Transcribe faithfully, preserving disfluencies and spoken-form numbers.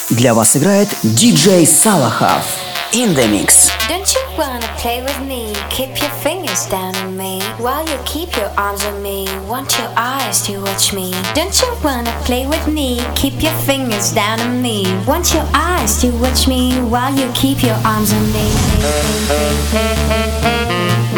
Для вас играет диджей Салахов. In the mix. Don't you wanna play with me? Keep your fingers down on me while you keep your arms on me. Want your eyes to watch me? Don't you wanna play with me? Keep your fingers down on me. Want your eyes to watch me while you keep your arms on me.